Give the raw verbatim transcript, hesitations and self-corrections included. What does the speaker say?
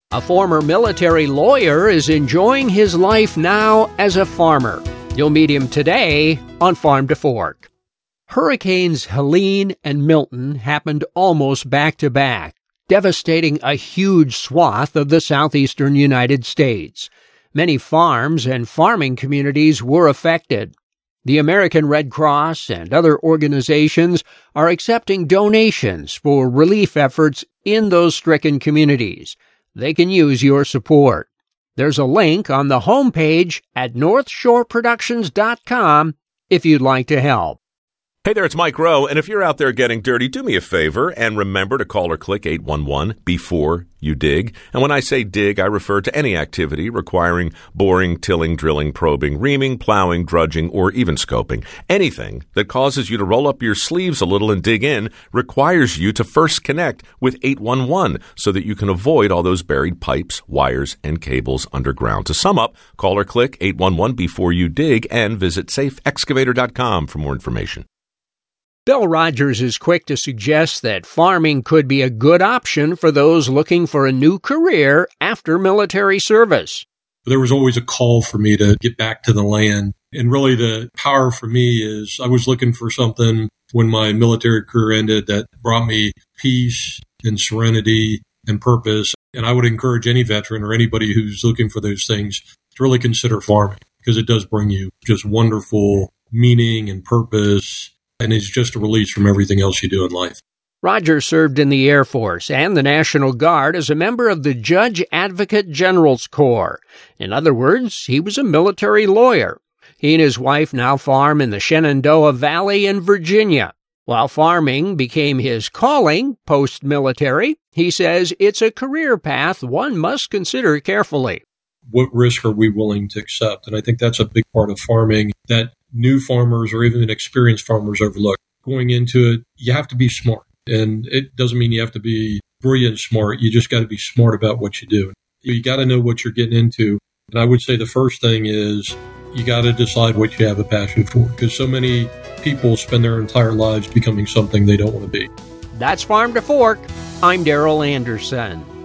A former military lawyer is enjoying his life now as a farmer. You'll meet him today on Farm to Fork. Hurricanes Helene and Milton happened almost back-to-back, devastating a huge swath of the southeastern United States. Many farms and farming communities were affected. The American Red Cross and other organizations are accepting donations for relief efforts in those stricken communities. They can use your support. There's a link on the homepage at north shore productions dot com if you'd like to help. Hey there, it's Mike Rowe, and if you're out there getting dirty, do me a favor and remember to call or click eight one one before you dig. And when I say dig, I refer to any activity requiring boring, tilling, drilling, probing, reaming, plowing, drudging, or even scoping. Anything that causes you to roll up your sleeves a little and dig in requires you to first connect with eight one one so that you can avoid all those buried pipes, wires, and cables underground. To sum up, call or click eight one one before you dig and visit safe excavator dot com for more information. Bill Rogers is quick to suggest that farming could be a good option for those looking for a new career after military service. There was always a call for me to get back to the land. And really the power for me is I was looking for something when my military career ended that brought me peace and serenity and purpose. And I would encourage any veteran or anybody who's looking for those things to really consider farming, because it does bring you just wonderful meaning and purpose. And it's just a release from everything else you do in life. Rogers served in the Air Force and the National Guard as a member of the Judge Advocate General's Corps. In other words, he was a military lawyer. He and his wife now farm in the Shenandoah Valley in Virginia. While farming became his calling post-military, he says it's a career path one must consider carefully. What risk are we willing to accept? And I think that's a big part of farming that new farmers or even experienced farmers overlook. Going into it, you have to be smart. And it doesn't mean you have to be brilliant smart. You just got to be smart about what you do. You got to know what you're getting into. And I would say the first thing is you got to decide what you have a passion for, because so many people spend their entire lives becoming something they don't want to be. That's Farm to Fork. I'm Daryl Anderson.